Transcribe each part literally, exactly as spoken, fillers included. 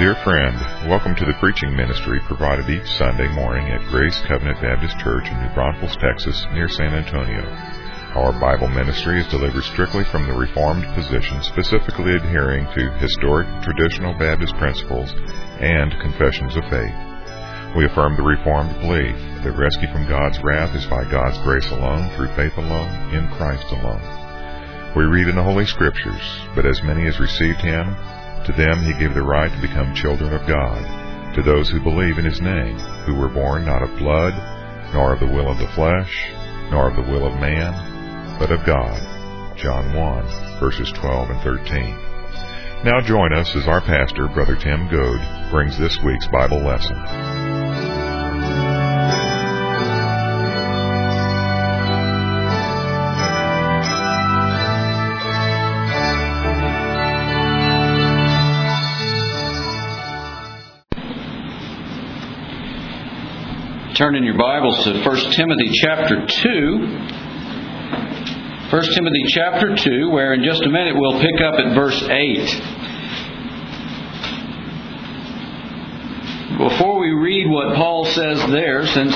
Dear friend, welcome to the preaching ministry provided each Sunday morning at Grace Covenant Baptist Church in New Braunfels, Texas, near San Antonio. Our Bible ministry is delivered strictly from the Reformed position, specifically adhering to historic traditional Baptist principles and confessions of faith. We affirm the Reformed belief that rescue from God's wrath is by God's grace alone, through faith alone, in Christ alone. We read in the Holy Scriptures, but as many as received Him, to them He gave the right to become children of God, to those who believe in His name, who were born not of blood, nor of the will of the flesh, nor of the will of man, but of God. John one, verses twelve and thirteen. Now join us as our pastor, Brother Tim Goad, brings this week's Bible lesson. Turn in your Bibles to First Timothy chapter two. First Timothy chapter two, where in just a minute we'll pick up at verse eight. Before we read what Paul says there, since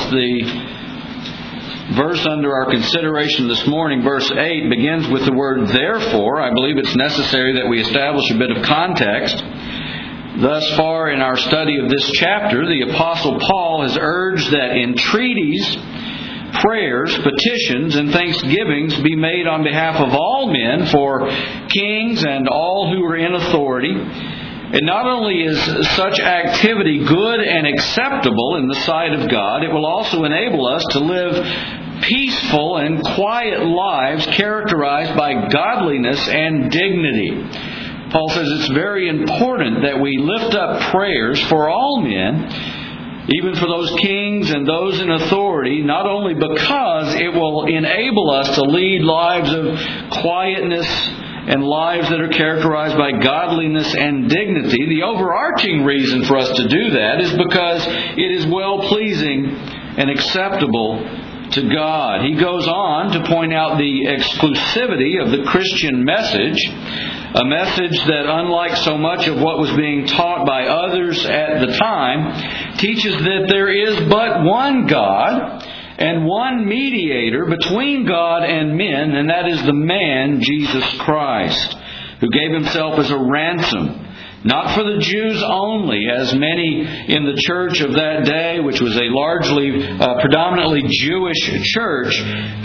the verse under our consideration this morning, verse eight, begins with the word therefore, I believe it's necessary that we establish a bit of context. Thus far in our study of this chapter, the Apostle Paul has urged that entreaties, prayers, petitions, and thanksgivings be made on behalf of all men for kings and all who are in authority. And not only is such activity good and acceptable in the sight of God, it will also enable us to live peaceful and quiet lives characterized by godliness and dignity. Paul says it's very important that we lift up prayers for all men, even for those kings and those in authority, not only because it will enable us to lead lives of quietness and lives that are characterized by godliness and dignity. The overarching reason for us to do that is because it is well-pleasing and acceptable to God. He goes on to point out the exclusivity of the Christian message, a message that, unlike so much of what was being taught by others at the time, teaches that there is but one God and one mediator between God and men, and that is the man, Jesus Christ, who gave Himself as a ransom, not for the Jews only, as many in the church of that day, which was a largely, uh, predominantly Jewish church,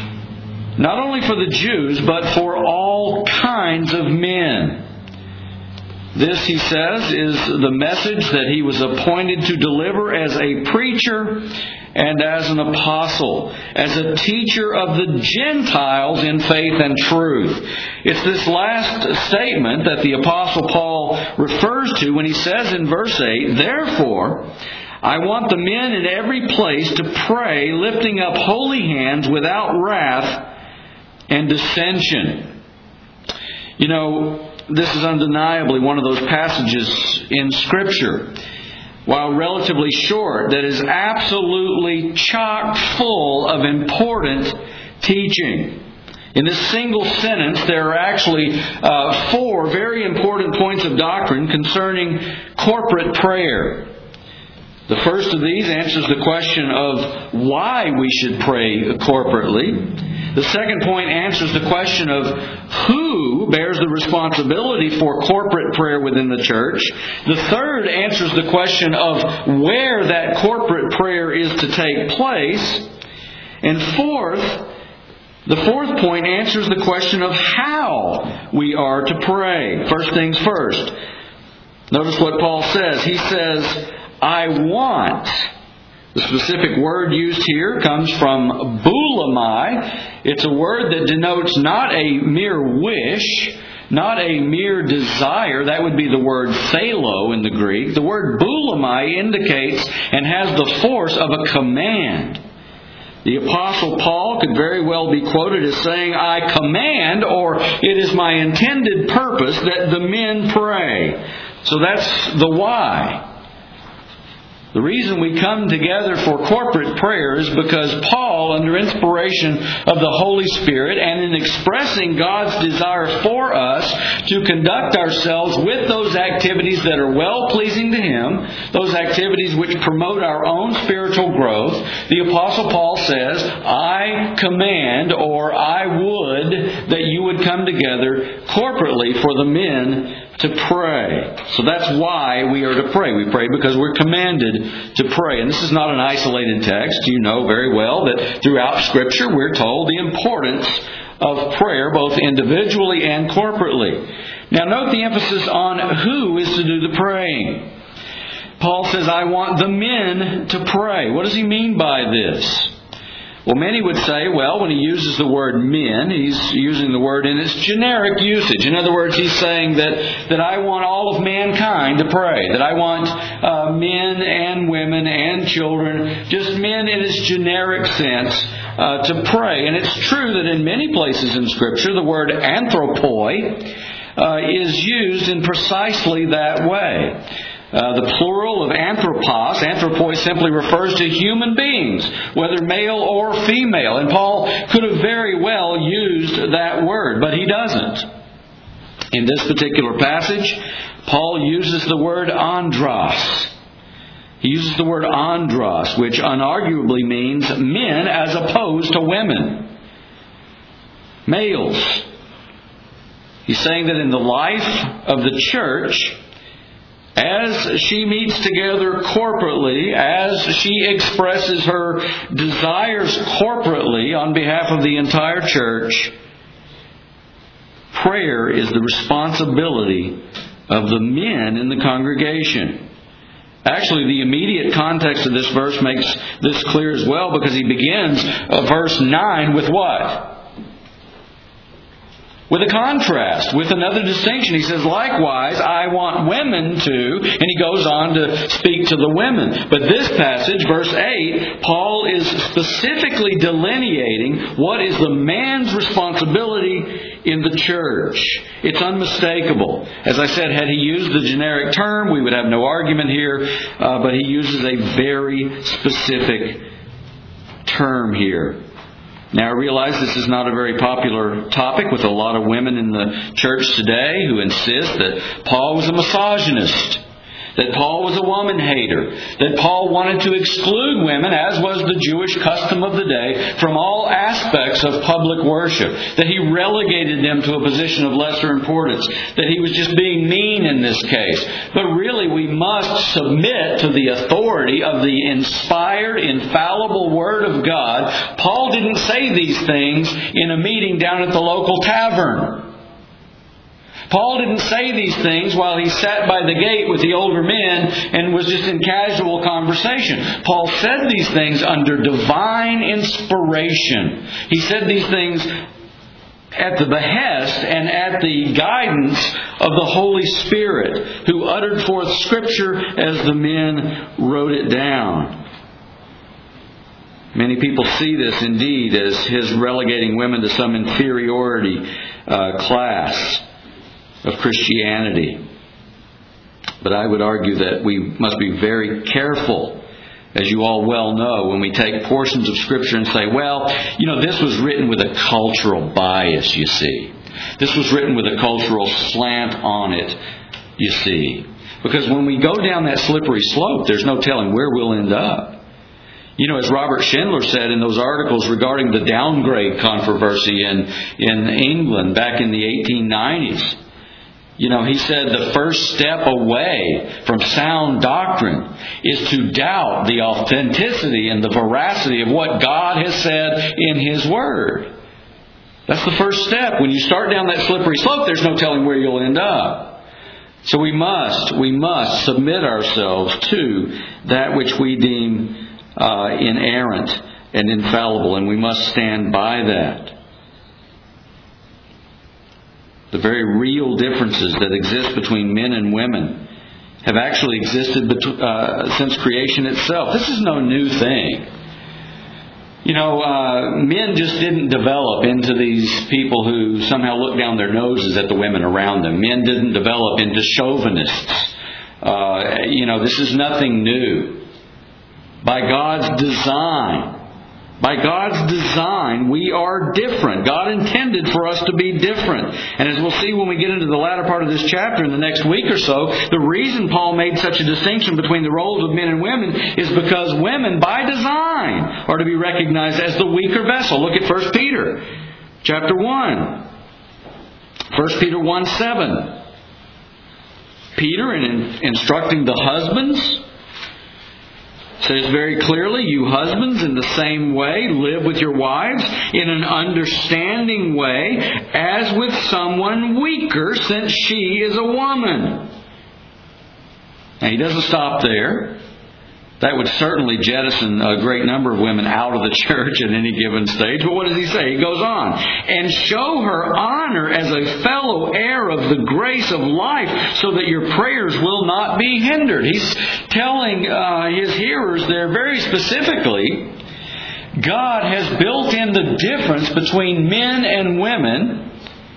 not only for the Jews, but for all kinds of men. This, he says, is the message that he was appointed to deliver as a preacher and as an apostle, as a teacher of the Gentiles in faith and truth. It's this last statement that the Apostle Paul refers to when he says in verse eight, therefore, I want the men in every place to pray, lifting up holy hands without wrath and dissension. You know, this is undeniably one of those passages in Scripture, while relatively short, that is absolutely chock full of important teaching. In this single sentence, there are actually uh, four very important points of doctrine concerning corporate prayer. The first of these answers the question of why we should pray corporately. The second point answers the question of who bears the responsibility for corporate prayer within the church. The third answers the question of where that corporate prayer is to take place. And fourth, the fourth point answers the question of how we are to pray. First things first. Notice what Paul says. He says, I want. The specific word used here comes from boulamai. It's a word that denotes not a mere wish, not a mere desire. That would be the word thalo in the Greek. The word boulamai indicates and has the force of a command. The Apostle Paul could very well be quoted as saying, I command, or it is my intended purpose that the men pray. So that's the why. The reason we come together for corporate prayer is because Paul, under inspiration of the Holy Spirit and in expressing God's desire for us to conduct ourselves with those activities that are well-pleasing to Him, those activities which promote our own spiritual growth, the Apostle Paul says, I command, or I would, that you would come together corporately for the men to pray. So that's why we are to pray. We pray because we're commanded to pray. And this is not an isolated text. You know very well that throughout Scripture we're told the importance of prayer, both individually and corporately. Now note the emphasis on who is to do the praying. Paul says, I want the men to pray. What does he mean by this? Well, many would say, well, when he uses the word men, he's using the word in its generic usage. In other words, he's saying that, that I want all of mankind to pray. That I want uh, men and women and children, just men in its generic sense, uh, to pray. And it's true that in many places in Scripture, the word anthropoi uh, is used in precisely that way. Uh, the plural of anthropos, anthropoi simply refers to human beings, whether male or female. And Paul could have very well used that word, but he doesn't. In this particular passage, Paul uses the word andros. He uses the word andros, which unarguably means men as opposed to women. Males. He's saying that in the life of the church, as she meets together corporately, as she expresses her desires corporately on behalf of the entire church, prayer is the responsibility of the men in the congregation. Actually, the immediate context of this verse makes this clear as well, because he begins uh, verse nine with what? With a contrast, with another distinction. He says, likewise, I want women to, and he goes on to speak to the women. But this passage, verse eight, Paul is specifically delineating what is the man's responsibility in the church. It's unmistakable. As I said, had he used the generic term, we would have no argument here, uh, but he uses a very specific term here. Now, I realize this is not a very popular topic with a lot of women in the church today who insist that Paul was a misogynist, that Paul was a woman hater, that Paul wanted to exclude women, as was the Jewish custom of the day, from all aspects of public worship, that he relegated them to a position of lesser importance, that he was just being mean in this case. But really, we must submit to the authority of the inspired, infallible Word of God. Paul didn't say these things in a meeting down at the local tavern. Paul didn't say these things while he sat by the gate with the older men and was just in casual conversation. Paul said these things under divine inspiration. He said these things at the behest and at the guidance of the Holy Spirit, who uttered forth Scripture as the men wrote it down. Many people see this indeed as his relegating women to some inferiority uh, class of Christianity. But I would argue that we must be very careful, as you all well know, when we take portions of Scripture and say, well, you know, this was written with a cultural bias, you see. This was written with a cultural slant on it, you see. Because when we go down that slippery slope, there's no telling where we'll end up. You know, as Robert Schindler said in those articles regarding the downgrade controversy in, in England back in the eighteen nineties, you know, he said the first step away from sound doctrine is to doubt the authenticity and the veracity of what God has said in His Word. That's the first step. When you start down that slippery slope, there's no telling where you'll end up. So we must, we must submit ourselves to that which we deem uh, inerrant and infallible, and we must stand by that. The very real differences that exist between men and women have actually existed uh, since creation itself. This is no new thing. You know, uh, men just didn't develop into these people who somehow look down their noses at the women around them. Men didn't develop into chauvinists. Uh, you know, this is nothing new. By God's design. By God's design, we are different. God intended for us to be different. And as we'll see when we get into the latter part of this chapter in the next week or so, the reason Paul made such a distinction between the roles of men and women is because women, by design, are to be recognized as the weaker vessel. Look at First Peter chapter one. First Peter one seven. Peter, in instructing the husbands, says very clearly, you husbands, in the same way, live with your wives in an understanding way, as with someone weaker, since she is a woman. Now, he doesn't stop there. That would certainly jettison a great number of women out of the church at any given stage. But what does he say? He goes on. And show her honor as a fellow heir of the grace of life, so that your prayers will not be hindered. He's telling uh, his hearers there very specifically, God has built in the difference between men and women.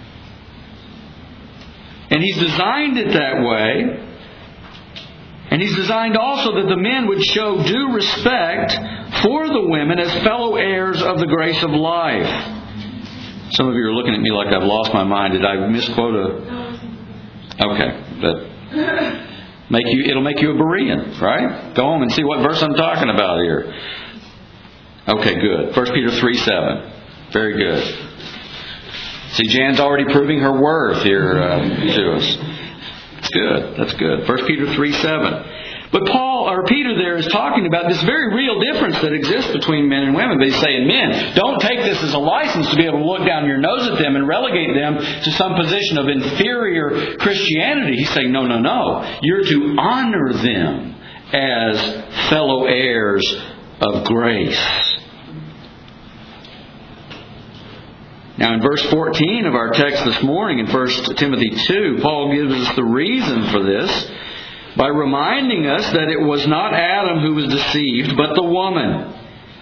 And He's designed it that way. And He's designed also that the men would show due respect for the women as fellow heirs of the grace of life. Some of you are looking at me like I've lost my mind. Did I misquote a... Okay. But make you, it'll make you a Berean, right? Go home and see what verse I'm talking about here. Okay, good. First Peter three seven. Very good. See, Jan's already proving her worth here uh, to us. That's good. That's good. First Peter three seven. But Paul, or Peter there, is talking about this very real difference that exists between men and women. But he's saying, men, don't take this as a license to be able to look down your nose at them and relegate them to some position of inferior Christianity. He's saying, no, no, no. You're to honor them as fellow heirs of grace. Now in verse fourteen of our text this morning in First Timothy two, Paul gives us the reason for this by reminding us that it was not Adam who was deceived, but the woman.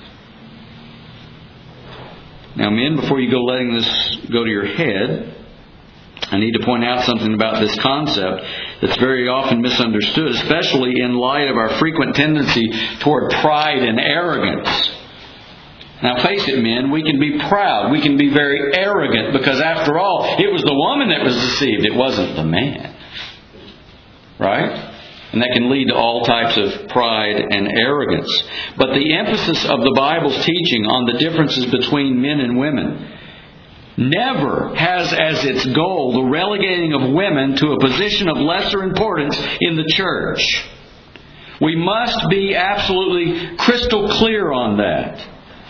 Now men, before you go letting this go to your head, I need to point out something about this concept that's very often misunderstood, especially in light of our frequent tendency toward pride and arrogance. Now face it, men, we can be proud. We can be very arrogant because after all, it was the woman that was deceived. It wasn't the man. Right? And that can lead to all types of pride and arrogance. But the emphasis of the Bible's teaching on the differences between men and women never has as its goal the relegating of women to a position of lesser importance in the church. We must be absolutely crystal clear on that.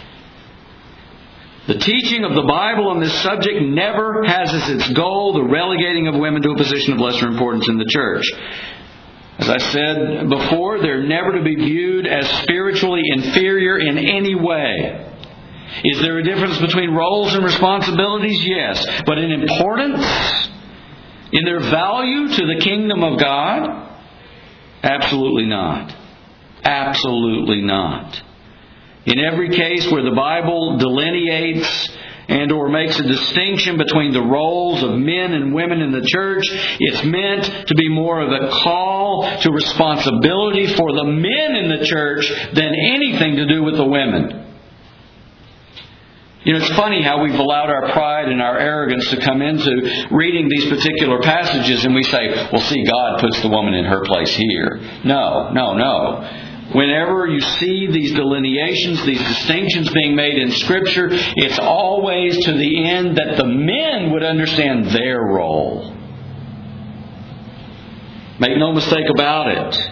The teaching of the Bible on this subject never has as its goal the relegating of women to a position of lesser importance in the church. As I said before, they're never to be viewed as spiritually inferior in any way. Is there a difference between roles and responsibilities? Yes. But in importance, in their value to the kingdom of God? Absolutely not. Absolutely not. In every case where the Bible delineates and or makes a distinction between the roles of men and women in the church, it's meant to be more of a call to responsibility for the men in the church than anything to do with the women. You know, it's funny how we've allowed our pride and our arrogance to come into reading these particular passages and we say, well, see, God puts the woman in her place here. No, no, no. Whenever you see these delineations, these distinctions being made in Scripture, it's always to the end that the men would understand their role. Make no mistake about it.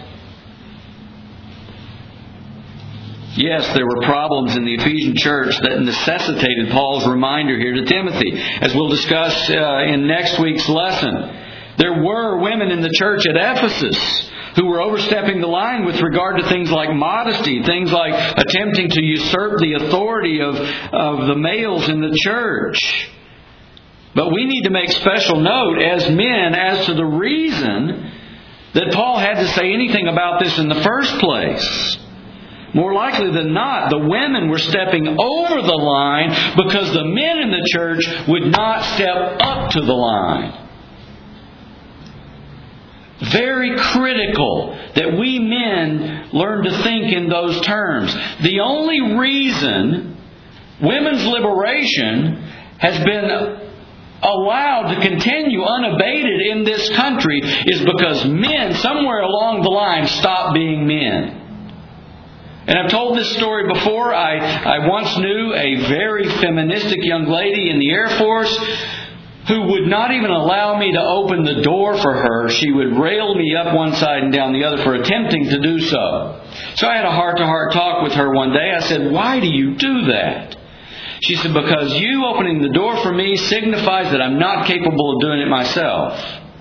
Yes, there were problems in the Ephesian church that necessitated Paul's reminder here to Timothy, as we'll discuss uh, in next week's lesson. There were women in the church at Ephesus who were overstepping the line with regard to things like modesty, things like attempting to usurp the authority of, of the males in the church. But we need to make special note as men as to the reason that Paul had to say anything about this in the first place. More likely than not, the women were stepping over the line because the men in the church would not step up to the line. Very critical that we men learn to think in those terms. The only reason women's liberation has been allowed to continue unabated in this country is because men, somewhere along the line, stopped being men. And I've told this story before. I, I once knew a very feministic young lady in the Air Force who would not even allow me to open the door for her. She would rail me up one side and down the other for attempting to do so. So I had a heart-to-heart talk with her one day. I said, "Why do you do that?" She said, "Because you opening the door for me signifies that I'm not capable of doing it myself."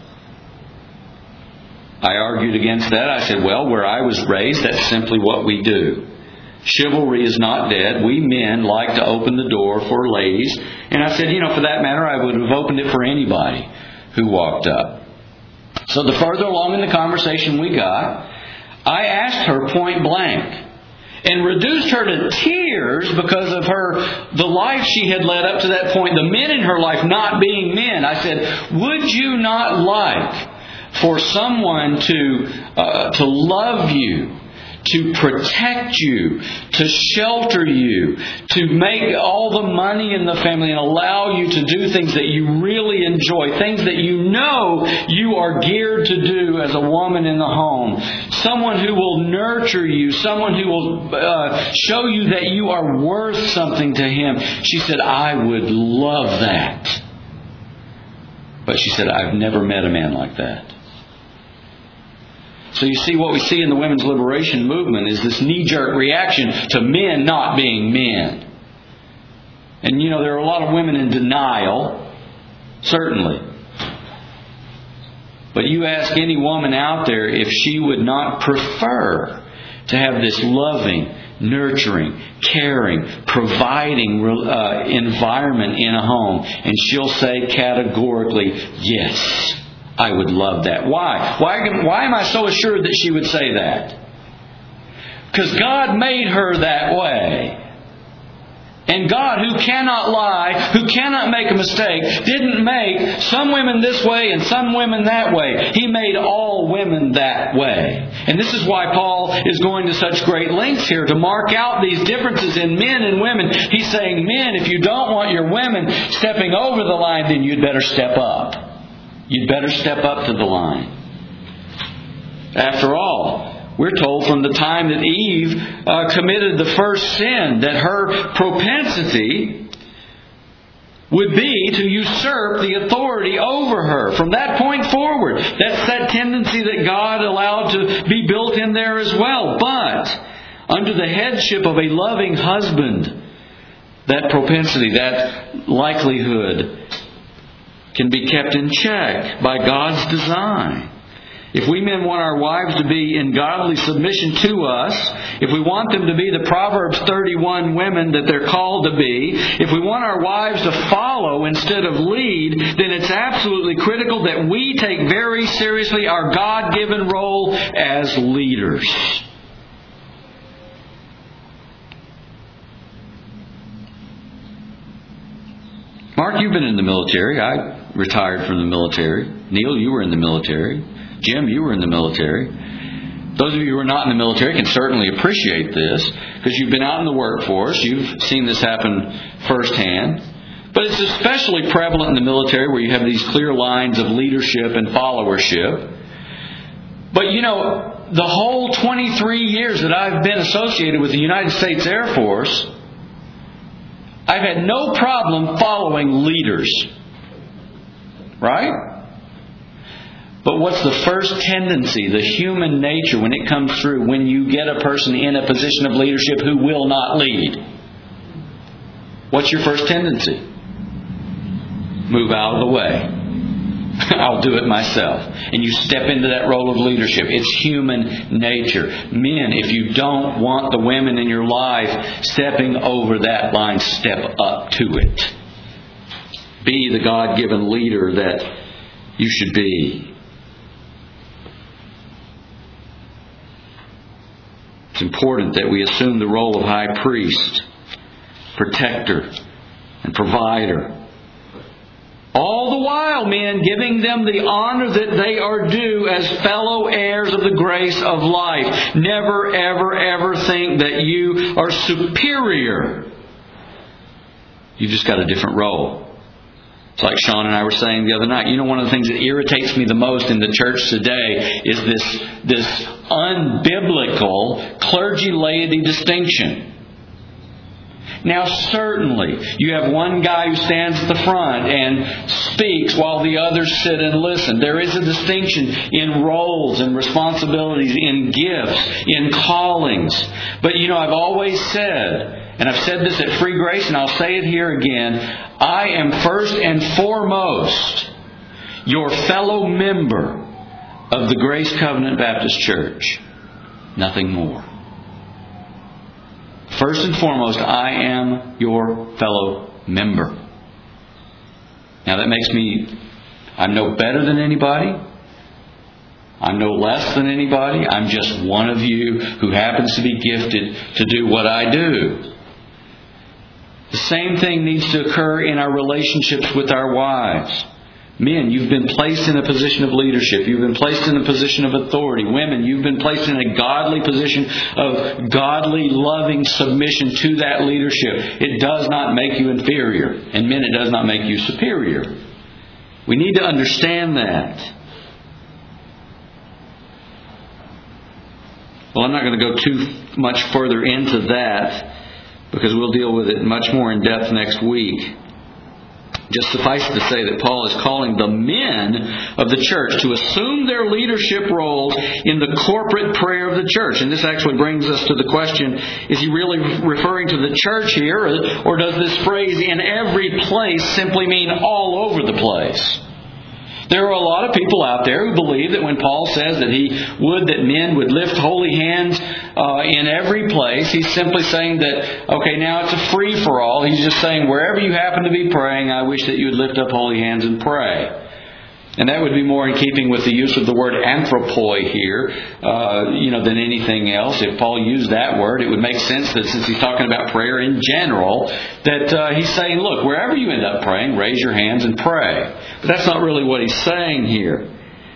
I argued against that. I said, "Well, where I was raised, that's simply what we do. Chivalry is not dead. We men like to open the door for ladies." And I said, you know, for that matter, I would have opened it for anybody who walked up. So the further along in the conversation we got, I asked her point blank, and reduced her to tears because of her the life she had led up to that point, the men in her life not being men. I said, "Would you not like for someone to uh, to love you, to protect you, to shelter you, to make all the money in the family and allow you to do things that you really enjoy, things that you know you are geared to do as a woman in the home, someone who will nurture you, someone who will uh, show you that you are worth something to him?" She said, "I would love that." But she said, "I've never met a man like that." So you see, what we see in the women's liberation movement is this knee-jerk reaction to men not being men. And you know, there are a lot of women in denial, certainly. But you ask any woman out there if she would not prefer to have this loving, nurturing, caring, providing uh, environment in a home, and she'll say categorically, "Yes, I would love that." Why? Why, why am I so assured that she would say that? Because God made her that way. And God, who cannot lie, who cannot make a mistake, didn't make some women this way and some women that way. He made all women that way. And this is why Paul is going to such great lengths here to mark out these differences in men and women. He's saying, men, if you don't want your women stepping over the line, then you'd better step up. You'd better step up to the line. After all, we're told from the time that Eve uh, committed the first sin that her propensity would be to usurp the authority over her. From that point forward, that's that tendency that God allowed to be built in there as well. But under the headship of a loving husband, that propensity, that likelihood can be kept in check by God's design. If we men want our wives to be in godly submission to us, if we want them to be the Proverbs thirty-one women that they're called to be, if we want our wives to follow instead of lead, then it's absolutely critical that we take very seriously our God-given role as leaders. Mark, you've been in the military. I retired from the military. Neil, you were in the military. Jim, you were in the military. Those of you who are not in the military can certainly appreciate this because you've been out in the workforce. You've seen this happen firsthand. But it's especially prevalent in the military where you have these clear lines of leadership and followership. But you know, the whole twenty-three years that I've been associated with the United States Air Force, I've had no problem following leaders. Right? But what's the first tendency, the human nature, when it comes through, when you get a person in a position of leadership who will not lead? What's your first tendency? Move out of the way. I'll do it myself. And you step into that role of leadership. It's human nature. Men, if you don't want the women in your life stepping over that line, step up to it. Be the God-given leader that you should be. It's important that we assume the role of high priest, protector, and provider. All the while, men, giving them the honor that they are due as fellow heirs of the grace of life. Never, ever, ever think that you are superior. You've just got a different role. It's like Sean and I were saying the other night. You know, one of the things that irritates me the most in the church today is this, this unbiblical clergy-laity distinction. Now, certainly, you have one guy who stands at the front and speaks while the others sit and listen. There is a distinction in roles and responsibilities, in gifts, in callings. But, you know, I've always said, and I've said this at Free Grace, and I'll say it here again, I am first and foremost your fellow member of the Grace Covenant Baptist Church. Nothing more. First and foremost, I am your fellow member. Now that makes me, I'm no better than anybody. I'm no less than anybody. I'm just one of you who happens to be gifted to do what I do. The same thing needs to occur in our relationships with our wives. Men, you've been placed in a position of leadership. You've been placed in a position of authority. Women, you've been placed in a godly position of godly, loving submission to that leadership. It does not make you inferior. And men, it does not make you superior. We need to understand that. Well, I'm not going to go too much further into that because we'll deal with it much more in depth next week. Just suffice it to say that Paul is calling the men of the church to assume their leadership roles in the corporate prayer of the church. And this actually brings us to the question, is he really referring to the church here, or, or does this phrase "in every place" simply mean all over the place? There are a lot of people out there who believe that when Paul says that he would that men would lift holy hands uh, in every place, he's simply saying that, okay, now it's a free-for-all. He's just saying wherever you happen to be praying, I wish that you would lift up holy hands and pray. And that would be more in keeping with the use of the word anthropoi here, uh, you know, than anything else. If Paul used that word, it would make sense that since he's talking about prayer in general, that uh, he's saying, look, wherever you end up praying, raise your hands and pray. But that's not really what he's saying here.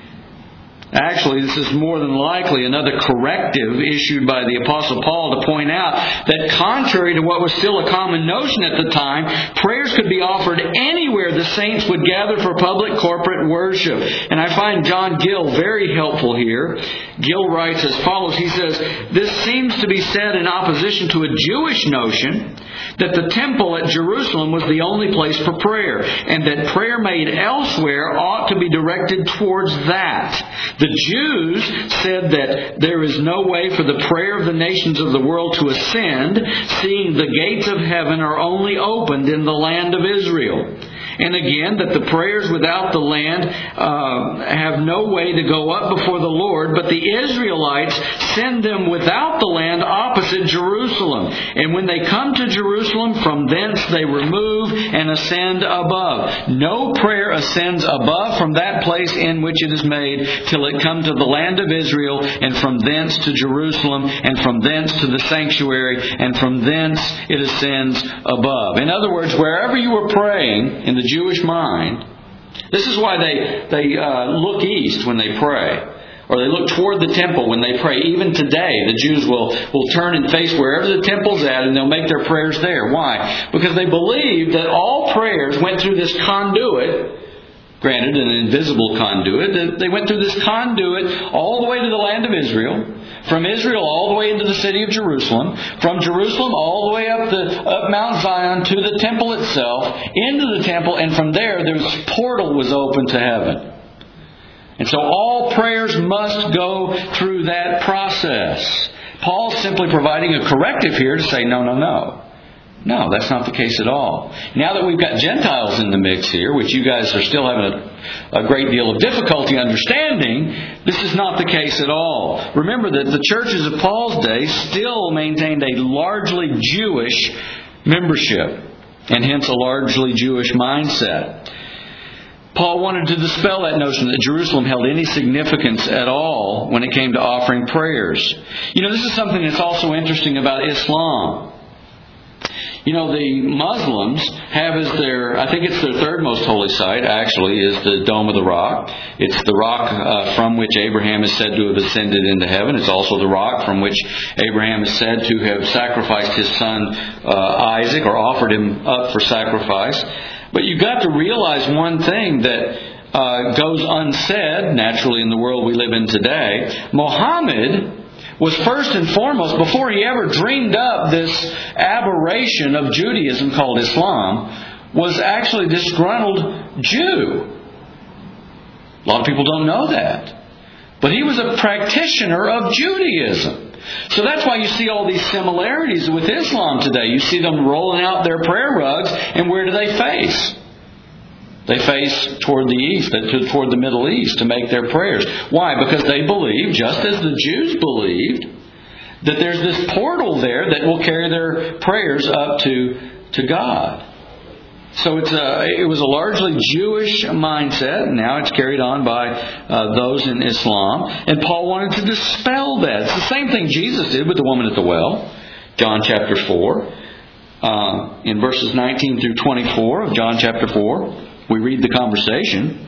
Actually, this is more than likely another corrective issued by the Apostle Paul to point out that contrary to what was still a common notion at the time, prayers could be offered anywhere the saints would gather for public corporate worship. And I find John Gill very helpful here. Gill writes as follows. He says, "This seems to be said in opposition to a Jewish notion that the temple at Jerusalem was the only place for prayer, and that prayer made elsewhere ought to be directed towards that. The Jews said that there is no way for the prayer of the nations of the world to ascend, seeing the gates of heaven are only opened in the land of Israel. And again, that the prayers without the land uh, have no way to go up before the Lord, but the Israelites send them without the land opposite Jerusalem. And when they come to Jerusalem, from thence they remove and ascend above. No prayer ascends above from that place in which it is made till it come to the land of Israel, and from thence to Jerusalem, and from thence to the sanctuary, and from thence it ascends above." In other words, wherever you were praying in the Jewish mind, this is why they, they uh, look east when they pray. Or they look toward the temple when they pray. Even today, the Jews will, will turn and face wherever the temple's at, and they'll make their prayers there. Why? Because they believe that all prayers went through this conduit, granted an invisible conduit. They went through this conduit all the way to the land of Israel, from Israel all the way into the city of Jerusalem, from Jerusalem all the way up the up Mount Zion to the temple itself, into the temple, and from there, this portal was open to heaven. And so all prayers must go through that process. Paul's simply providing a corrective here to say, no, no, no. No, that's not the case at all. Now that we've got Gentiles in the mix here, which you guys are still having a, a great deal of difficulty understanding, this is not the case at all. Remember that the churches of Paul's day still maintained a largely Jewish membership, and hence a largely Jewish mindset. Paul wanted to dispel that notion that Jerusalem held any significance at all when it came to offering prayers. You know, this is something that's also interesting about Islam. You know, the Muslims have as their, I think it's their third most holy site, actually, is the Dome of the Rock. It's the rock uh, from which Abraham is said to have ascended into heaven. It's also the rock from which Abraham is said to have sacrificed his son uh, Isaac, or offered him up for sacrifice. But you've got to realize one thing that uh, goes unsaid, naturally, in the world we live in today. Muhammad was first and foremost, before he ever dreamed up this aberration of Judaism called Islam, was actually a disgruntled Jew. A lot of people don't know that. But he was a practitioner of Judaism. So that's why you see all these similarities with Islam today. You see them rolling out their prayer rugs, and where do they face? They face toward the east, toward the Middle East, to make their prayers. Why? Because they believe, just as the Jews believed, that there's this portal there that will carry their prayers up to, to God. So it's a, it was a largely Jewish mindset, and now it's carried on by uh, those in Islam. And Paul wanted to dispel that. It's the same thing Jesus did with the woman at the well, John chapter four. Uh, in verses nineteen through twenty-four of John chapter four. We read the conversation.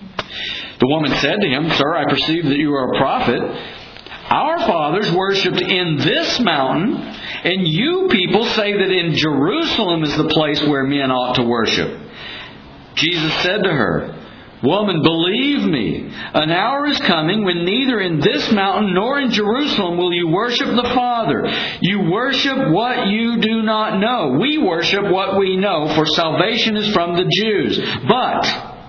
The woman said to him, "Sir, I perceive that you are a prophet. Our fathers worshipped in this mountain, and you people say that in Jerusalem is the place where men ought to worship." Jesus said to her, "Woman, believe me, an hour is coming when neither in this mountain nor in Jerusalem will you worship the Father. You worship what you do not know. We worship what we know, for salvation is from the Jews. But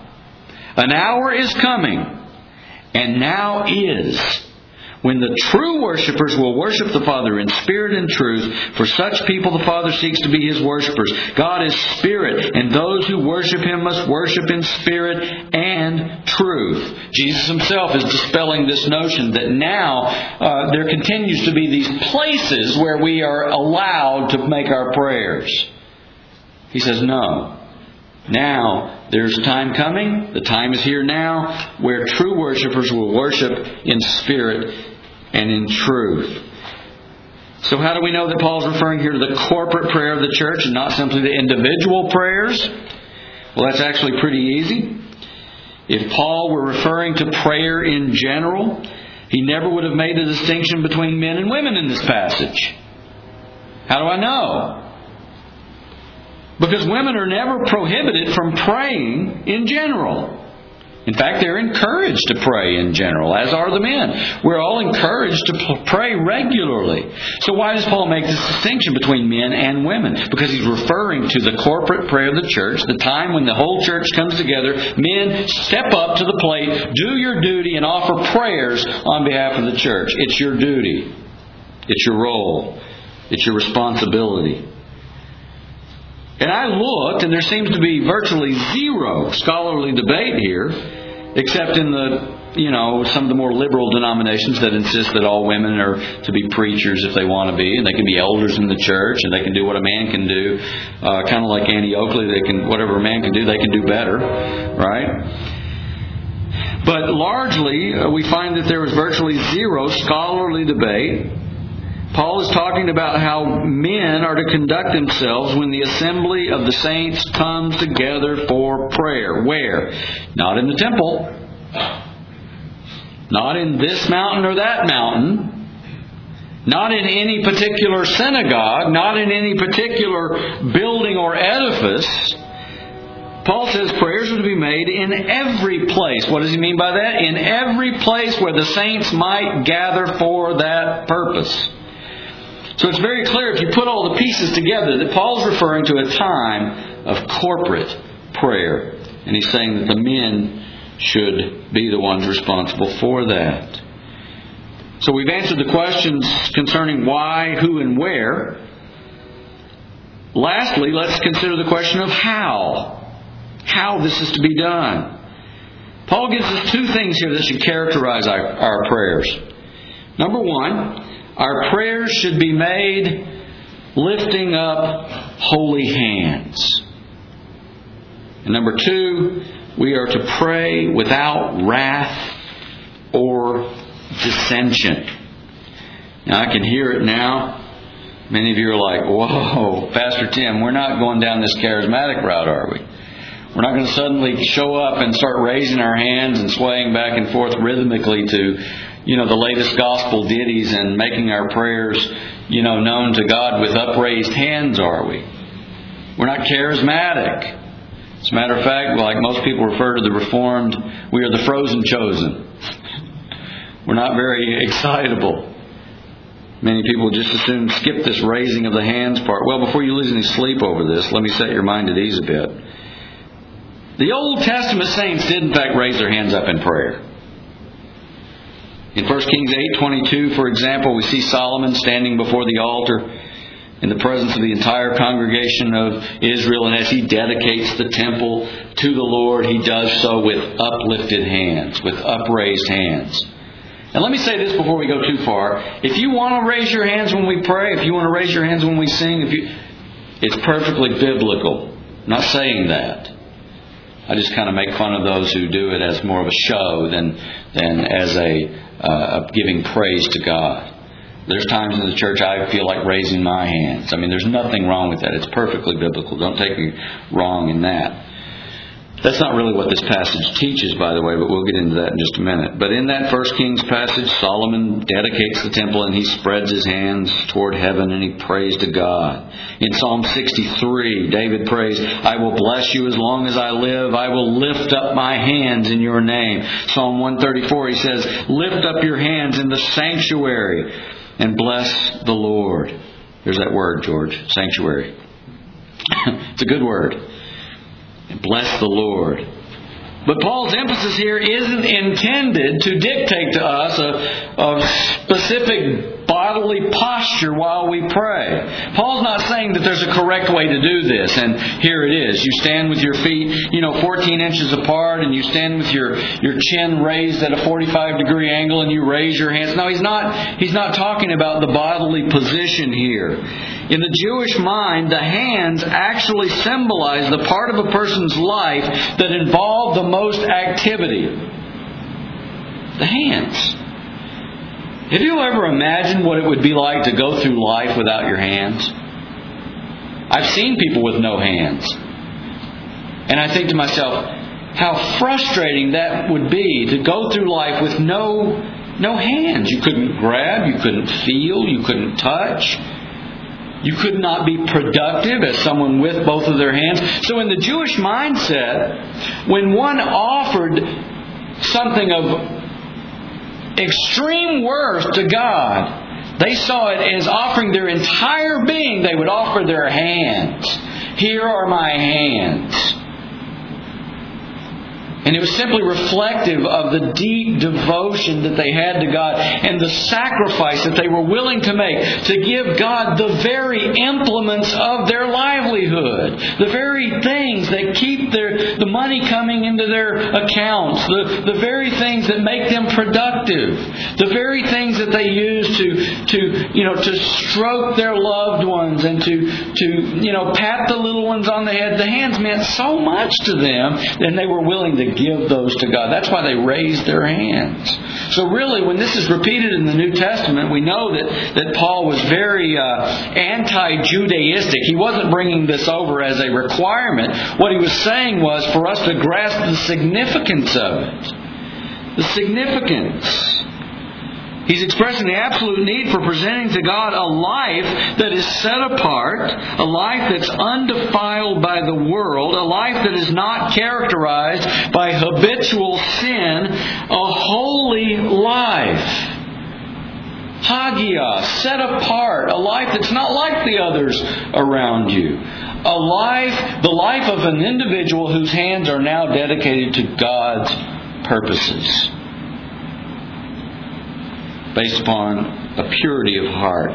an hour is coming, and now is, when the true worshippers will worship the Father in spirit and truth. For such people the Father seeks to be His worshippers. God is spirit, and those who worship Him must worship in spirit and truth." Jesus Himself is dispelling this notion that now uh, there continues to be these places where we are allowed to make our prayers. He says, no. Now, there's a time coming, the time is here now, where true worshippers will worship in spirit and in truth. So how do we know that Paul's referring here to the corporate prayer of the church and not simply the individual prayers? Well, that's actually pretty easy. If Paul were referring to prayer in general, he never would have made a distinction between men and women in this passage. How do I know? Because women are never prohibited from praying in general. In fact, they're encouraged to pray in general, as are the men. We're all encouraged to pray regularly. So why does Paul make this distinction between men and women? Because he's referring to the corporate prayer of the church, the time when the whole church comes together. Men, step up to the plate, do your duty, and offer prayers on behalf of the church. It's your duty. It's your role. It's your responsibility. And I looked, and there seems to be virtually zero scholarly debate here, except in the, you know, some of the more liberal denominations that insist that all women are to be preachers if they want to be, and they can be elders in the church, and they can do what a man can do. Uh, kind of like Annie Oakley, they can, whatever a man can do, they can do better, right? But largely, uh, we find that there was virtually zero scholarly debate. Paul is talking about how men are to conduct themselves when the assembly of the saints comes together for prayer. Where? Not in the temple. Not in this mountain or that mountain. Not in any particular synagogue. Not in any particular building or edifice. Paul says prayers are to be made in every place. What does he mean by that? In every place where the saints might gather for that purpose. So it's very clear if you put all the pieces together that Paul's referring to a time of corporate prayer. And he's saying that the men should be the ones responsible for that. So we've answered the questions concerning why, who, and where. Lastly, let's consider the question of how. How this is to be done. Paul gives us two things here that should characterize our, our prayers. Number one, our prayers should be made lifting up holy hands. And number two, we are to pray without wrath or dissension. Now I can hear it now. Many of you are like, whoa, Pastor Tim, we're not going down this charismatic route, are we? We're not going to suddenly show up and start raising our hands and swaying back and forth rhythmically to, you know, the latest gospel ditties and making our prayers, you know, known to God with upraised hands, are we? We're not charismatic. As a matter of fact, like most people refer to the Reformed, we are the frozen chosen. We're not very excitable. Many people just as soon skip this raising of the hands part. Well, before you lose any sleep over this, let me set your mind at ease a bit. The Old Testament saints did in fact raise their hands up in prayer. In First Kings eight twenty-two, for example, we see Solomon standing before the altar in the presence of the entire congregation of Israel, and as he dedicates the temple to the Lord, he does so with uplifted hands, with upraised hands. And let me say this before we go too far. If you want to raise your hands when we pray, if you want to raise your hands when we sing, if you, it's perfectly biblical. I'm not saying that. I just kind of make fun of those who do it as more of a show than than as a uh, giving praise to God. There's times in the church I feel like raising my hands. I mean, there's nothing wrong with that. It's perfectly biblical. Don't take me wrong in that. That's not really what this passage teaches, by the way, but we'll get into that in just a minute. But in that First Kings passage, Solomon dedicates the temple and he spreads his hands toward heaven and he prays to God. In Psalm sixty-three, David prays, I will bless you as long as I live. I will lift up my hands in your name. Psalm one thirty-four, he says, lift up your hands in the sanctuary and bless the Lord. There's that word, George, sanctuary. It's a good word. Bless the Lord. But Paul's emphasis here isn't intended to dictate to us a, a specific bodily posture while we pray. Paul's not saying that there's a correct way to do this, and here it is. You stand with your feet, you know, fourteen inches apart, and you stand with your, your chin raised at a forty-five degree angle, and you raise your hands. No, he's not, he's not talking about the bodily position here. In the Jewish mind, the hands actually symbolize the part of a person's life that involved the most activity. The hands. Have you ever imagined what it would be like to go through life without your hands? I've seen people with no hands. And I think to myself, how frustrating that would be to go through life with no, no hands. You couldn't grab, you couldn't feel, you couldn't touch. You could not be productive as someone with both of their hands. So in the Jewish mindset, when one offered something of extreme worth to God, they saw it as offering their entire being. They would offer their hands. Here are my hands. And it was simply reflective of the deep devotion that they had to God and the sacrifice that they were willing to make to give God the very implements of their livelihood. The very things that keep their the money coming into their accounts. The, the very things that make them productive. The very things that they use to, to you know, to stroke their loved ones and to, to you know, pat the little ones on the head. The hands meant so much to them, and they were willing to give those to God. That's why they raised their hands. So really, when this is repeated in the New Testament, we know that, that Paul was very uh, anti-Judaistic. He wasn't bringing this over as a requirement. What he was saying was for us to grasp the significance of it. The significance. He's expressing the absolute need for presenting to God a life that is set apart, a life that's undefiled by the world, a life that is not characterized by habitual sin, a holy life. Hagios, set apart, a life that's not like the others around you. A life, the life of an individual whose hands are now dedicated to God's purposes, based upon a purity of heart.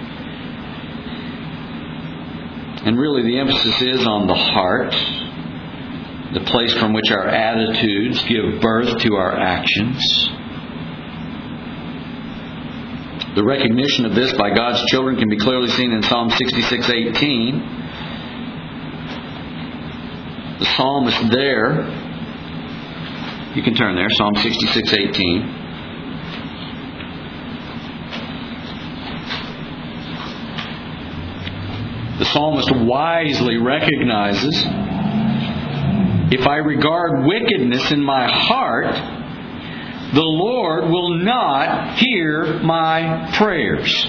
And really the emphasis is on the heart, the place from which our attitudes give birth to our actions. The recognition of this by God's children can be clearly seen in Psalm sixty-six eighteen. The psalmist there, you can turn there, Psalm sixty-six eighteen. psalmist wisely recognizes, if I regard wickedness in my heart, the Lord will not hear my prayers.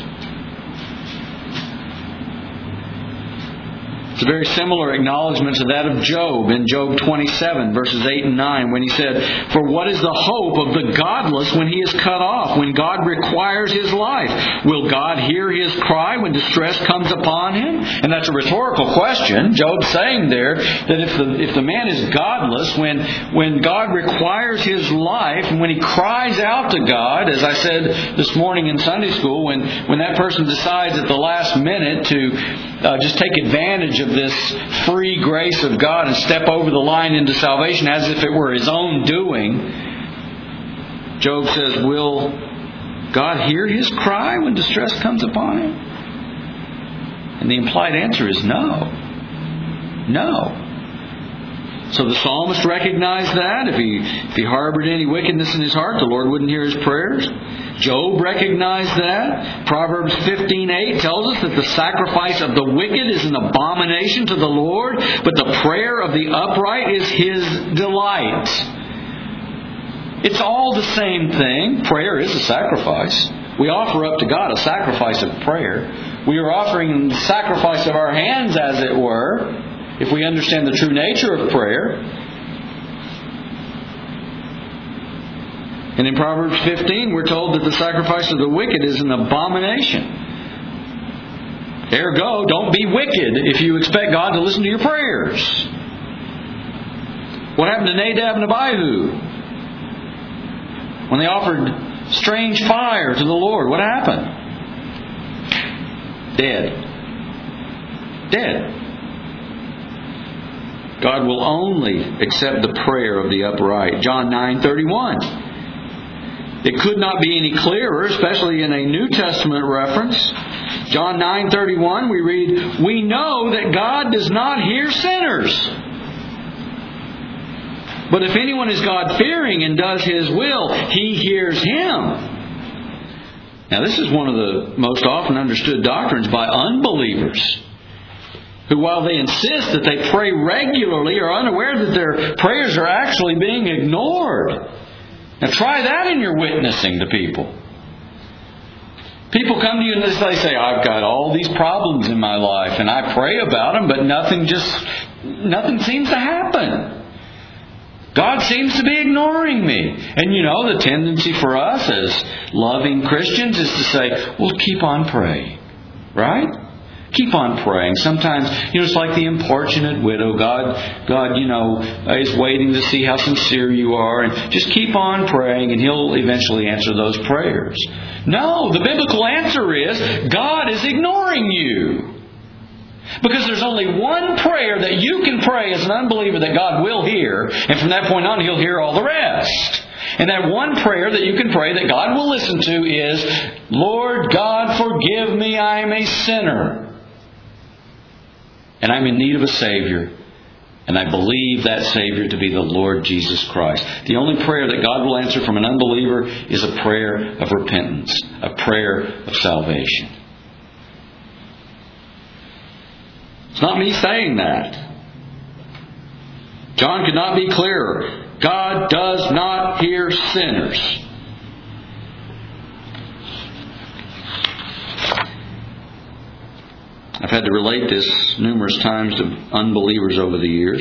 It's a very similar acknowledgement to that of Job in Job twenty-seven, verses eight and nine, when he said, "For what is the hope of the godless when he is cut off, when God requires his life? Will God hear his cry when distress comes upon him?" And that's a rhetorical question. Job's saying there that if the if the man is godless, when when God requires his life, and when he cries out to God, as I said this morning in Sunday school, when, when that person decides at the last minute to Uh, just take advantage of this free grace of God and step over the line into salvation as if it were his own doing, Job says, will God hear his cry when distress comes upon him? And the implied answer is no. No. So the psalmist recognized that. If he, if he harbored any wickedness in his heart, the Lord wouldn't hear his prayers. Job recognized that. Proverbs fifteen eight tells us that the sacrifice of the wicked is an abomination to the Lord, but the prayer of the upright is his delight. It's all the same thing. Prayer is a sacrifice. We offer up to God a sacrifice of prayer. We are offering the sacrifice of our hands, as it were, if we understand the true nature of prayer. And in Proverbs fifteen, we're told that the sacrifice of the wicked is an abomination. Ergo, don't be wicked if you expect God to listen to your prayers. What happened to Nadab and Abihu? When they offered strange fire to the Lord, what happened? Dead. Dead. God will only accept the prayer of the upright. John nine thirty-one. It could not be any clearer, especially in a New Testament reference. John nine thirty-one, we read, "We know that God does not hear sinners. But if anyone is God-fearing and does His will, He hears him." Now, this is one of the most often understood doctrines by unbelievers, who, while they insist that they pray regularly, are unaware that their prayers are actually being ignored. Now try that in your witnessing to people. People come to you and they say, "I've got all these problems in my life and I pray about them, but nothing just, nothing seems to happen. God seems to be ignoring me." And you know, the tendency for us as loving Christians is to say, "Well, keep on praying." Right? Keep on praying. Sometimes, you know, it's like the importunate widow. God, God, you know, is waiting to see how sincere you are. And just keep on praying and He'll eventually answer those prayers. No, the biblical answer is God is ignoring you. Because there's only one prayer that you can pray as an unbeliever that God will hear. And from that point on, He'll hear all the rest. And that one prayer that you can pray that God will listen to is, "Lord God, forgive me, I am a sinner. And I'm in need of a Savior. And I believe that Savior to be the Lord Jesus Christ." The only prayer that God will answer from an unbeliever is a prayer of repentance, a prayer of salvation. It's not me saying that. John could not be clearer. God does not hear sinners. I've had to relate this numerous times to unbelievers over the years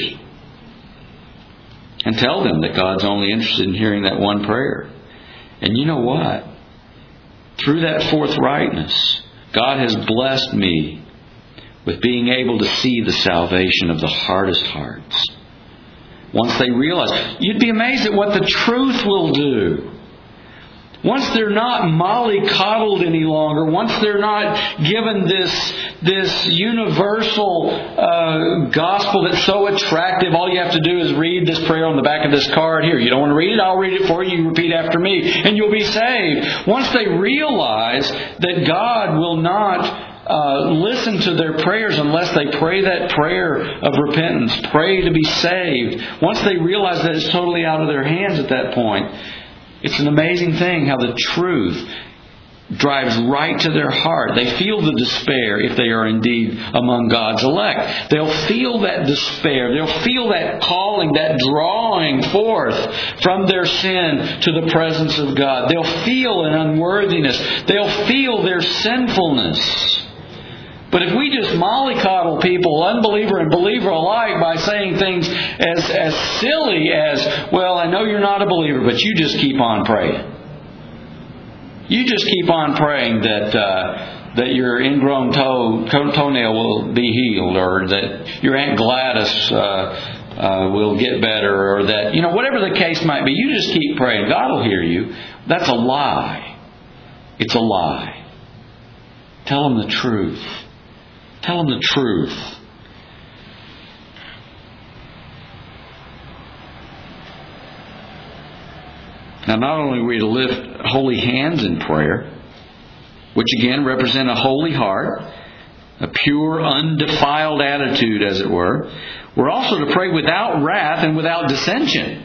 and tell them that God's only interested in hearing that one prayer. And you know what? Through that forthrightness, God has blessed me with being able to see the salvation of the hardest hearts. Once they realize, you'd be amazed at what the truth will do. Once they're not mollycoddled any longer, once they're not given this, this universal uh, gospel that's so attractive, all you have to do is read this prayer on the back of this card. Here, you don't want to read it? I'll read it for you. You repeat after me, and you'll be saved. Once they realize that God will not Uh, listen to their prayers unless they pray that prayer of repentance, pray to be saved. Once they realize that it's totally out of their hands at that point, it's an amazing thing how the truth drives right to their heart. They feel the despair if they are indeed among God's elect. They'll feel that despair. They'll feel that calling, that drawing forth from their sin to the presence of God. They'll feel an unworthiness. They'll feel their sinfulness. But if we just mollycoddle people, unbeliever and believer alike, by saying things as, as silly as, well, I know you're not a believer, but you just keep on praying. You just keep on praying that uh, that your ingrown toe, toenail will be healed, or that your Aunt Gladys uh, uh, will get better, or that, you know, whatever the case might be, you just keep praying. God will hear you. That's a lie. It's a lie. Tell them the truth. Tell them the truth. Now, not only are we to lift holy hands in prayer, which again represent a holy heart, a pure, undefiled attitude, as it were, we're also to pray without wrath and without dissension.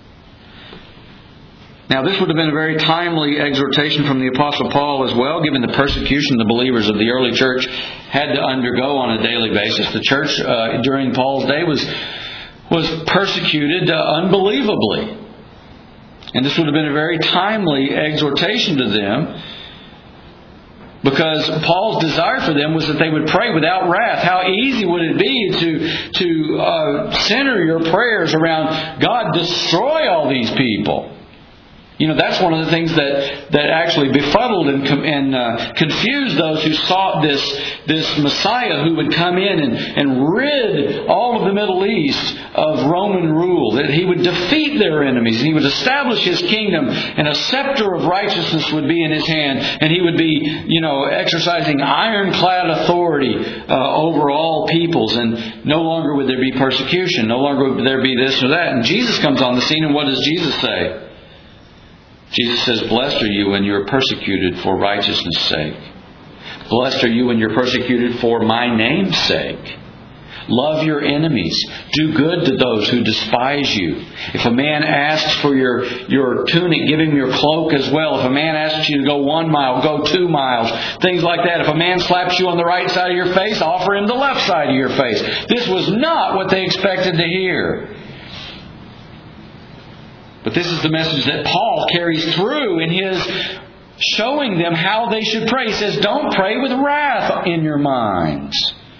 Now, this would have been a very timely exhortation from the Apostle Paul as well, given the persecution the believers of the early church had to undergo on a daily basis. The church uh, during Paul's day was, was persecuted uh, unbelievably. And this would have been a very timely exhortation to them, because Paul's desire for them was that they would pray without wrath. How easy would it be to to uh, center your prayers around, God, destroy all these people. You know, that's one of the things that, that actually befuddled and, and uh, confused those who sought this, this Messiah who would come in and, and rid all of the Middle East of Roman rule. That He would defeat their enemies and He would establish His kingdom, and a scepter of righteousness would be in His hand, and He would be, you know, exercising ironclad authority uh, over all peoples, and no longer would there be persecution, no longer would there be this or that. And Jesus comes on the scene, and what does Jesus say? Jesus says, blessed are you when you're persecuted for righteousness' sake. Blessed are you when you're persecuted for my name's sake. Love your enemies. Do good to those who despise you. If a man asks for your, your tunic, give him your cloak as well. If a man asks you to go one mile, go two miles. Things like that. If a man slaps you on the right side of your face, offer him the left side of your face. This was not what they expected to hear. But this is the message that Paul carries through in his showing them how they should pray. He says, don't pray with wrath in your minds.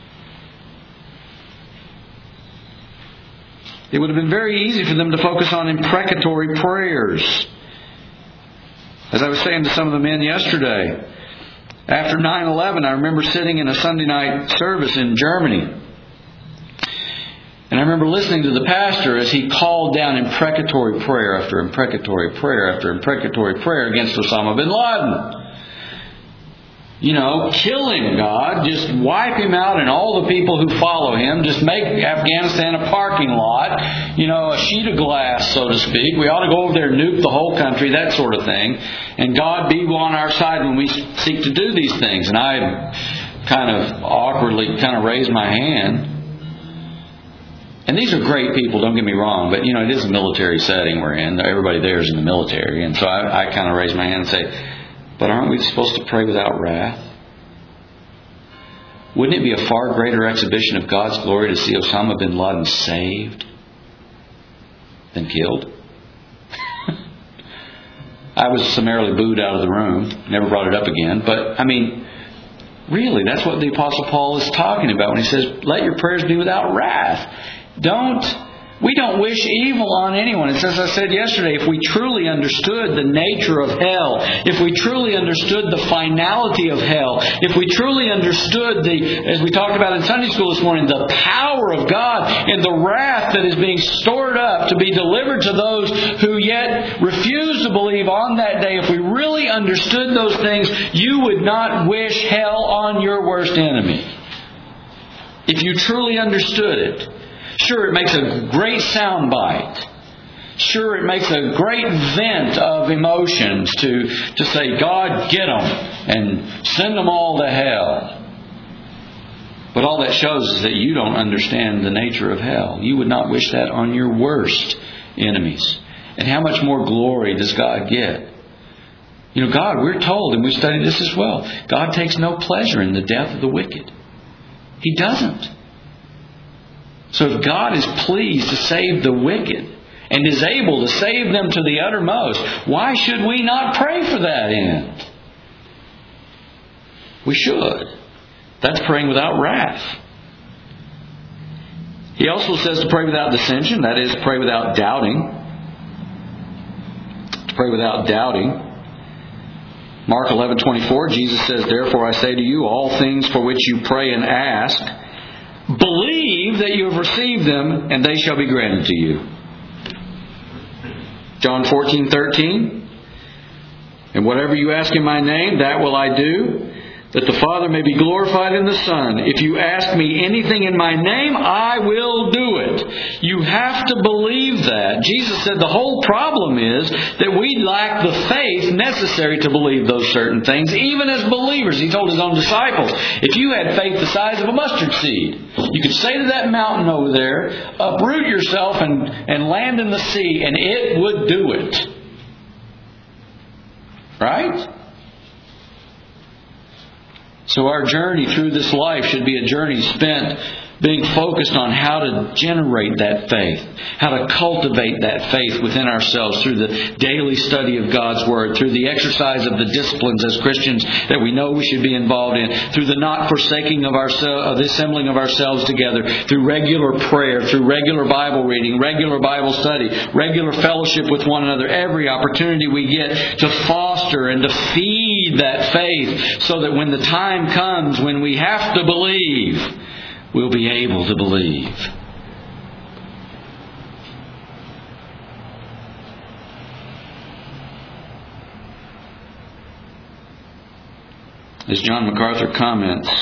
It would have been very easy for them to focus on imprecatory prayers. As I was saying to some of the men yesterday, after nine eleven, I remember sitting in a Sunday night service in Germany. And I remember listening to the pastor as he called down imprecatory prayer after imprecatory prayer after imprecatory prayer against Osama bin Laden. You know, kill him, God. Just wipe him out and all the people who follow him. Just make Afghanistan a parking lot. You know, a sheet of glass, so to speak. We ought to go over there and nuke the whole country, that sort of thing. And God be on our side when we seek to do these things. And I kind of awkwardly kind of raised my hand. And these are great people, don't get me wrong, but, you know, it is a military setting we're in. Everybody there is in the military. And so I, I kind of raise my hand and say, but aren't we supposed to pray without wrath? Wouldn't it be a far greater exhibition of God's glory to see Osama bin Laden saved than killed? I was summarily booed out of the room. Never brought it up again. But, I mean, really, that's what the Apostle Paul is talking about when he says, let your prayers be without wrath. Don't, we don't wish evil on anyone. It's as I said yesterday, if we truly understood the nature of hell, if we truly understood the finality of hell, if we truly understood the, as we talked about in Sunday school this morning, the power of God and the wrath that is being stored up to be delivered to those who yet refuse to believe on that day, if we really understood those things, you would not wish hell on your worst enemy. If you truly understood it. Sure, it makes a great soundbite. Sure, it makes a great vent of emotions to, to say, God, get them and send them all to hell. But all that shows is that you don't understand the nature of hell. You would not wish that on your worst enemies. And how much more glory does God get You know, God, we're told, and we studied this as well, God takes no pleasure in the death of the wicked. He doesn't. So if God is pleased to save the wicked and is able to save them to the uttermost, why should we not pray for that end? We should. That's praying without wrath. He also says to pray without dissension, that is, pray without doubting. To pray without doubting. Mark eleven twenty-four, Jesus says, "Therefore I say to you, all things for which you pray and ask, believe that you have received them, and they shall be granted to you." John fourteen thirteen, "And whatever you ask in my name, that will I do, that the Father may be glorified in the Son. If you ask me anything in my name, I will do it." You have to believe that. Jesus said the whole problem is that we lack the faith necessary to believe those certain things, even as believers. He told His own disciples, if you had faith the size of a mustard seed, you could say to that mountain over there, uproot yourself and, and land in the sea, and it would do it. Right? So our journey through this life should be a journey spent being focused on how to generate that faith, how to cultivate that faith within ourselves through the daily study of God's Word, through the exercise of the disciplines as Christians that we know we should be involved in, through the not forsaking of ourselves, of the assembling of ourselves together, through regular prayer, through regular Bible reading, regular Bible study, regular fellowship with one another, every opportunity we get to foster and to feed that faith so that when the time comes when we have to believe, we'll be able to believe. As John MacArthur comments,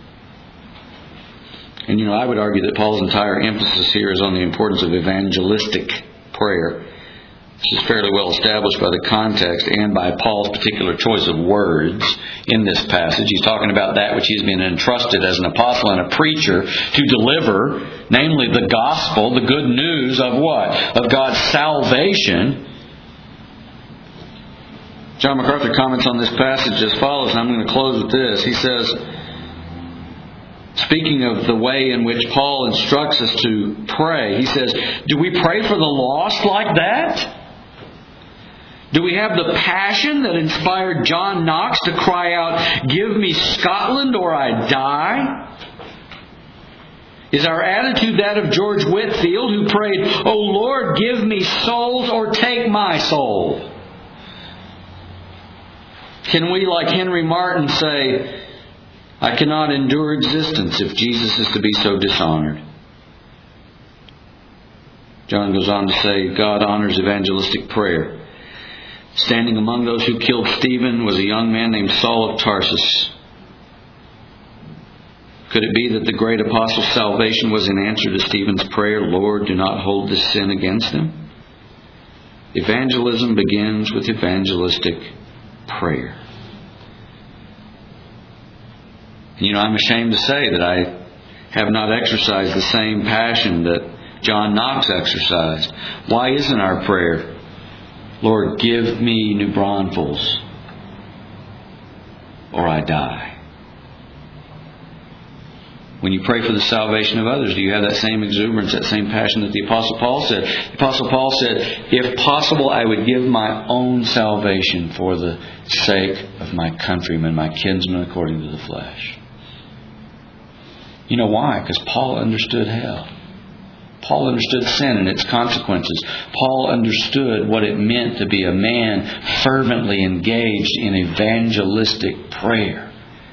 and you know, I would argue that Paul's entire emphasis here is on the importance of evangelistic prayer. This is fairly well established by the context and by Paul's particular choice of words in this passage. He's talking about that which he's been entrusted as an apostle and a preacher to deliver, namely the gospel, the good news of what? Of God's salvation. John MacArthur comments on this passage as follows, and I'm going to close with this. He says, speaking of the way in which Paul instructs us to pray, he says, do we pray for the lost like that? Do we have the passion that inspired John Knox to cry out, "Give me Scotland or I die"? Is our attitude that of George Whitefield, who prayed, "O Lord, give me souls or take my soul"? Can we, like Henry Martyn, say, "I cannot endure existence if Jesus is to be so dishonored"? John goes on to say, God honors evangelistic prayer. Standing among those who killed Stephen was a young man named Saul of Tarsus. Could it be that the great apostle's salvation was in answer to Stephen's prayer, "Lord, do not hold this sin against them"? Evangelism begins with evangelistic prayer. And you know, I'm ashamed to say that I have not exercised the same passion that John Knox exercised. Why isn't our prayer, "Lord, give me New Braunfels or I die"? When you pray for the salvation of others, do you have that same exuberance, that same passion that the Apostle Paul said? The Apostle Paul said, "If possible, I would give my own salvation for the sake of my countrymen, my kinsmen according to the flesh." You know why? Because Paul understood hell. Paul understood sin and its consequences. Paul understood what it meant to be a man fervently engaged in evangelistic prayer.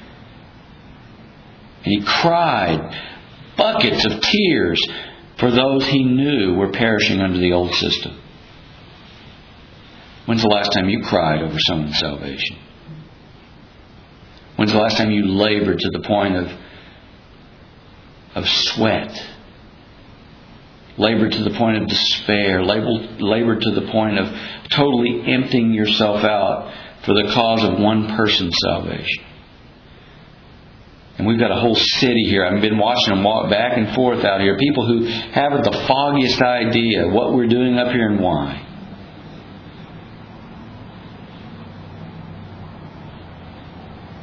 And he cried buckets of tears for those he knew were perishing under the old system. When's the last time you cried over someone's salvation? When's the last time you labored to the point of, of sweat? Labored to the point of despair, labored, labored to the point of totally emptying yourself out for the cause of one person's salvation. And we've got a whole city here. I've been watching them walk back and forth out here. People who haven't the foggiest idea what we're doing up here and why.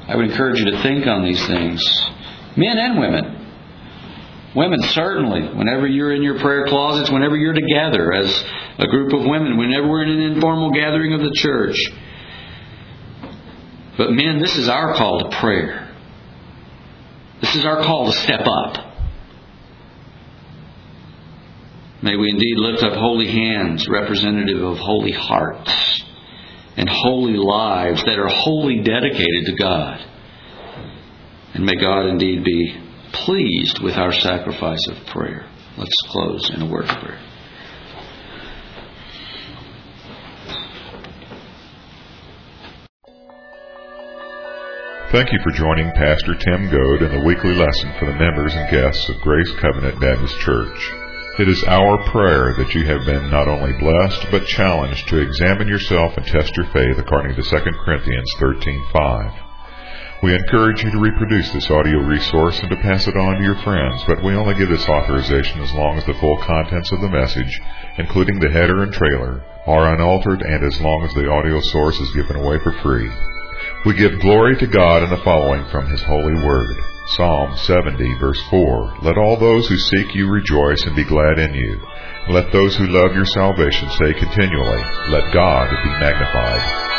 I would encourage you to think on these things. Men and women. Women, certainly, whenever you're in your prayer closets, whenever you're together as a group of women, whenever we're in an informal gathering of the church. But men, this is our call to prayer. This is our call to step up. May we indeed lift up holy hands, representative of holy hearts and holy lives that are wholly dedicated to God. And may God indeed be pleased with our sacrifice of prayer. Let's close in a word of prayer. Thank you for joining Pastor Tim Goad in the weekly lesson for the members and guests of Grace Covenant Baptist Church. It is our prayer that you have been not only blessed, but challenged to examine yourself and test your faith according to Second Corinthians thirteen five. We encourage you to reproduce this audio resource and to pass it on to your friends, but we only give this authorization as long as the full contents of the message, including the header and trailer, are unaltered and as long as the audio source is given away for free. We give glory to God in the following from His holy word. Psalm seventy, verse four. Let all those who seek you rejoice and be glad in you. Let those who love your salvation say continually, let God be magnified.